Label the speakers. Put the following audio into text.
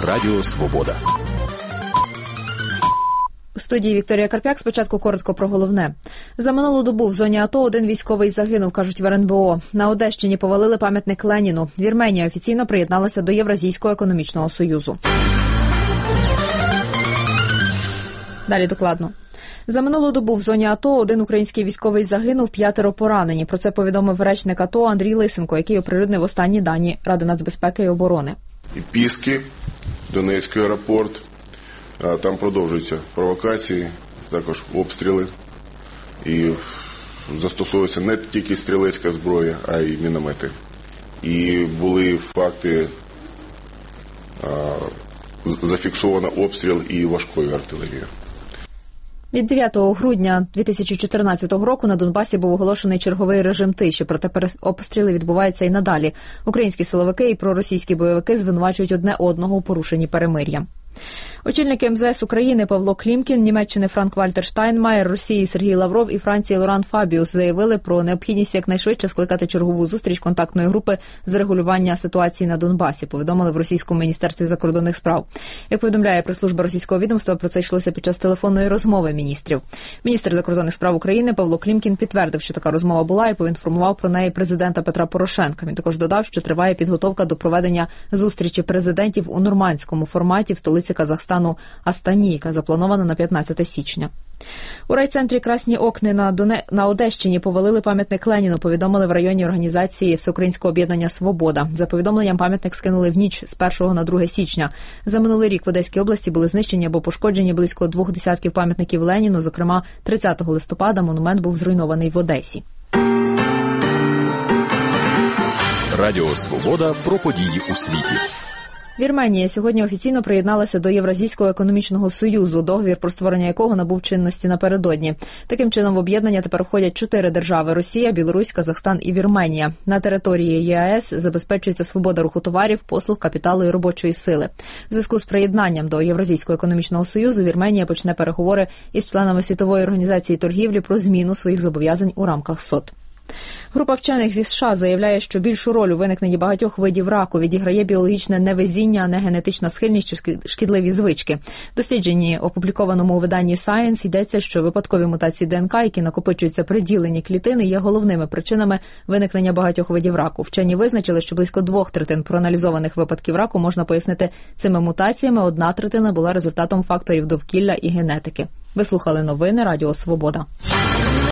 Speaker 1: Радіо Свобода.
Speaker 2: У студії Вікторія Карп'як. Спочатку коротко про головне. За минулу добу в зоні АТО один військовий загинув, кажуть в РНБО. На Одещині повалили пам'ятник Леніну. Вірменія офіційно приєдналася до Євразійського економічного союзу. Далі докладно. За минулу добу в зоні АТО один український військовий загинув, 5 поранені. Про це повідомив речник АТО Андрій Лисенко, який оприлюднив останні дані Ради нацбезпеки і оборони.
Speaker 3: І Піски, Донецький аеропорт, там продовжуються провокації, також обстріли. І застосовується не тільки стрілецька зброя, а й міномети. І були факти, зафіксовано обстріл і важкою артилерією.
Speaker 2: Від 9 грудня 2014 року на Донбасі був оголошений черговий режим тиші, проте обстріли відбуваються і надалі. Українські силовики і проросійські бойовики звинувачують одне одного у порушенні перемир'я. Очільники МЗС України Павло Клімкін, Німеччини Франк-Вальтер Штайнмаєр, Росії Сергій Лавров і Франції Лоран Фабіус заявили про необхідність якнайшвидше скликати чергову зустріч контактної групи з регулювання ситуації на Донбасі, повідомили в російському міністерстві закордонних справ. Як повідомляє прес-служба російського відомства, про це йшлося під час телефонної розмови міністрів. Міністр закордонних справ України Павло Клімкін підтвердив, що така розмова була, і поінформував про неї президента Петра Порошенка. Він також додав, що триває підготовка до проведення зустрічі президентів у нормандському форматі в столиці Казахстану Астані, яка запланована на 15 січня. У райцентрі Красні Окни на Одещині повалили пам'ятник Леніну, повідомили в районній організації Всеукраїнського об'єднання «Свобода». За повідомленням, пам'ятник скинули в ніч з 1 на 2 січня. За минулий рік в Одеській області були знищені або пошкоджені близько 2 десятків пам'ятників Леніну. Зокрема, 30 листопада монумент був зруйнований в Одесі.
Speaker 1: Радіо Свобода про події у світі.
Speaker 2: Вірменія сьогодні офіційно приєдналася до Євразійського економічного союзу, договір про створення якого набув чинності напередодні. Таким чином в об'єднання тепер входять 4 держави – Росія, Білорусь, Казахстан і Вірменія. На території ЄАЕС забезпечується свобода руху товарів, послуг, капіталу і робочої сили. В зв'язку з приєднанням до Євразійського економічного союзу Вірменія почне переговори із членами Світової організації торгівлі про зміну своїх зобов'язань у рамках СОТ. Група вчених зі США заявляє, що більшу роль у виникненні багатьох видів раку відіграє біологічне невезіння, а не генетична схильність чи шкідливі звички. В дослідженні, опублікованому у виданні Science, йдеться, що випадкові мутації ДНК, які накопичуються при діленні клітини, є головними причинами виникнення багатьох видів раку. Вчені визначили, що близько 2/3 проаналізованих випадків раку можна пояснити цими мутаціями, 1/3 була результатом факторів довкілля і генетики. Ви слухали новини Радіо Свобода.